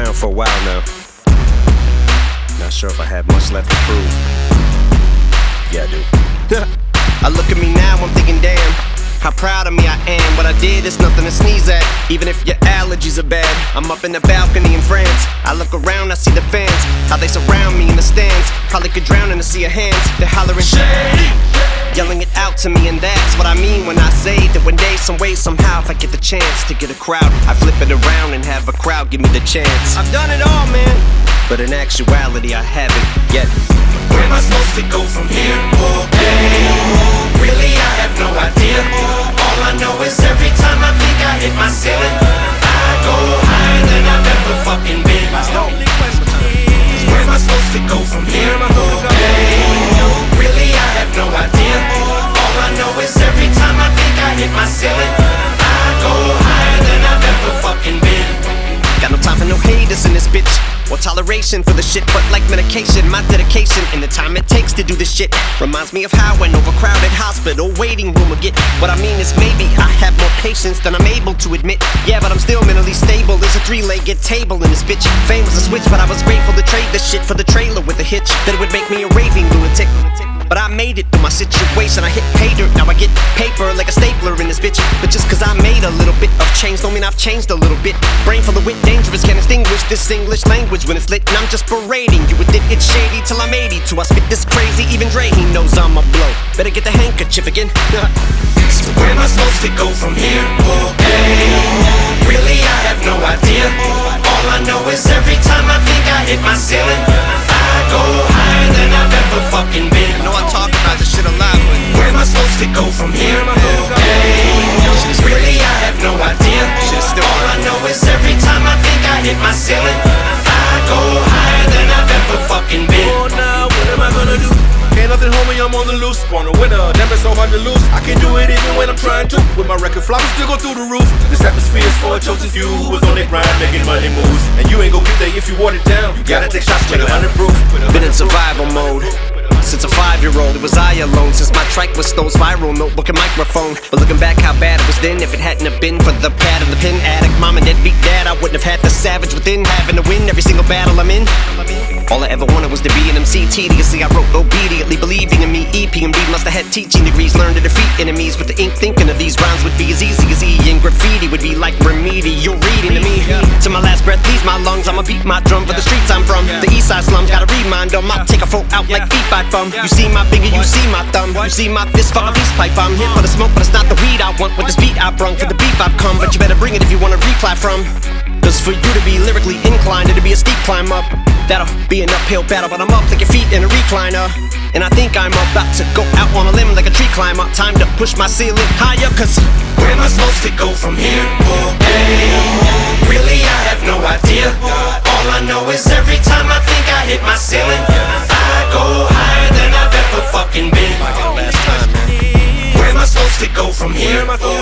around for a while now. Not sure if I have much left to prove. Yeah, I do. I look at me now, I'm thinking, damn, how proud of me I am. What I did is nothing to sneeze at, even if your allergies are bad. I'm up in the balcony in France. I look around, I see the fans, how they surround me in the stands. Probably could drown in a sea of hands. They're hollering shady, yelling it out to me, and that's what I mean when I say that one day, some way, somehow, if I get the chance to get a crowd, I flip it around and have a crowd give me the chance. I've done it all, man, but in actuality I haven't yet. Where am I supposed to go from here? Really, I have no idea. All I know is every time I think I hit my ceiling, I go higher than I've ever fucking been. Where am I supposed to go from here? Really, I have no idea. All I know is every time I think I hit my ceiling, I go higher than I've ever fucking been. Got no time for no haters in this bitch, or toleration for the shit, but like medication, my dedication and the time it takes to do this shit reminds me of how an overcrowded hospital waiting room would get. What I mean is maybe I have more patience than I'm able to admit. Yeah, but I'm still mentally stable. There's a three-legged table in this bitch. Fame was a switch, but I was grateful to trade the shit for the trailer with a hitch that it would make me a raving lunatic. But I made it through my situation. I hit pay dirt, now I get paper like a stapler in this bitch. But just cause I made a little bit of change don't mean I've changed a little bit. Brain full of wit, dangerous, can't extinguish this English language when it's lit. And I'm just berating you with it, it's shady till I'm 82. I spit this crazy, even Dre, he knows I'm a blow. Better get the handkerchief again. So where am I supposed to go from here? Really, I have no idea. All I know is every time I think I hit my ceiling, I go higher than I've ever fucking been. I know I talk about this shit a lot, but where am I supposed to go from here? Really, I have no idea. All I know is every time I think I hit my ceiling, I go higher than I've ever fucking been. Oh, now what am I gonna do? Ain't nothing, homie, I'm on the loose. Born a winner, never so hard to lose. I can do it even when I'm trying to. With my record flopping, still go through the roof. This atmosphere is for a chosen few who was on their grind, making money moves. And you ain't gon' get there if you water it down. You gotta take shots, make 100 proof. been in survival mode since a 5-year-old. It was I alone since my trike was Stone's viral notebook and microphone. But looking back how bad it was then, if it hadn't have been for the pad and the pen addict, mom and dad beat dad, I wouldn't have had the savage within, having to win every single battle I'm in. All I ever wanted was to be an MC. Tediously I wrote obediently, believing in me. EPMD must have had teaching degrees, learned to defeat enemies with the ink, thinking of these rhymes would be as easy as E, and graffiti would be like remedial reading to me. To my last breath leaves my lungs, I'ma beat my drum for the streets I'm from. The east side slums, gotta remind them, I'll take a folk out like feet by thumb. You see my finger, you see my thumb, you see my fist for a peace pipe. I'm here for the smoke, but it's not the weed I want. With this beat I brung, for the beef I've come, but you better bring it if you wanna reply from. Cause for you to be lyrically inclined, it'll be a steep climb up. That'll be an uphill battle, but I'm up like your feet in a recliner. And I think I'm about to go out on a limb like a tree climber. Time to push my ceiling higher, cause where am I supposed to go from here? Really, I have no idea. All I know is every time I think I hit my ceiling, I go higher than I've ever fucking been. Where am I supposed to go from here?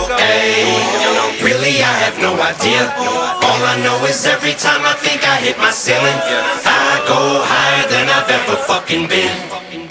Really, I have no idea. All I know is every time I think I hit my ceiling, I go higher than I've ever fucking been.